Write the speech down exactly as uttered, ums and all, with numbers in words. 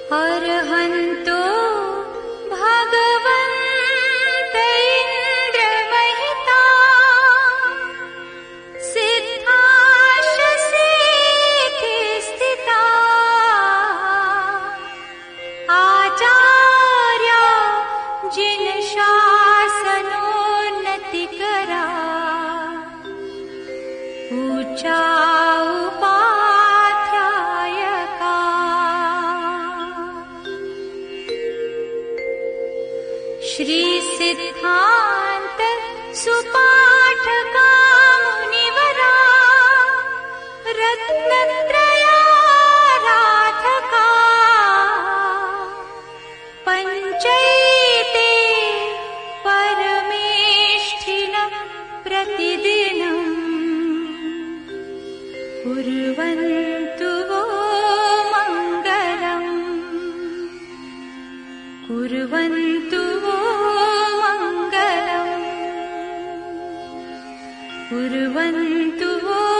अर्हन्तो भगवन्त इन्द्रमहिता सिद्धाश्रसेऽधिस्थिता आचार्या जिनशासनोन्नतिकरा ऊचा श्री सिद्धांत सुपाठका मुनिवरा रत्नत्रयाराधका पञ्चैते परमेष्ठिनः प्रतिदिनम् कुर्वन्तु वो मङ्गलम् कुर्वन्तु कुर्वन्तु वो